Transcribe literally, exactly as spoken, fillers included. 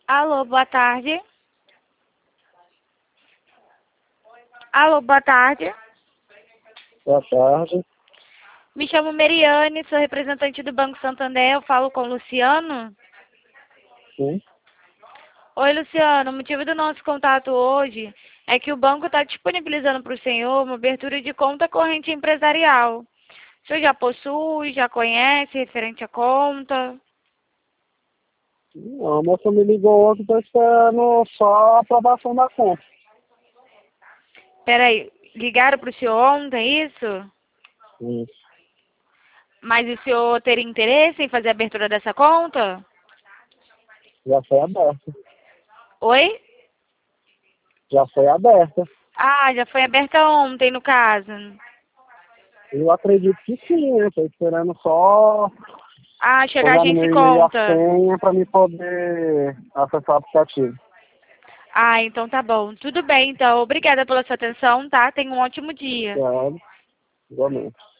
Alô, boa tarde. Alô, boa tarde. Boa tarde. Me chamo Meriane, sou representante do Banco Santander. Eu falo com o Luciano. Sim. Oi, Luciano. O motivo do nosso contato hoje é que o banco está disponibilizando para o senhor uma abertura de conta corrente empresarial. O senhor já possui, já conhece referente à conta? A moça me ligou ontem, estou esperando só a aprovação da conta. Peraí, ligaram para o senhor ontem, isso? Isso. Mas o senhor teria interesse em fazer a abertura dessa conta? Já foi aberta. Oi? Já foi aberta. Ah, já foi aberta ontem, no caso. Eu acredito que sim, né? Estou esperando só Ah, chegar a pegar no gente meu e-mail a conta. senha para me poder acessar o aplicativo. Ah, então tá bom. Tudo bem, então. Obrigada pela sua atenção, tá? Tenha um ótimo dia. Claro, igualmente.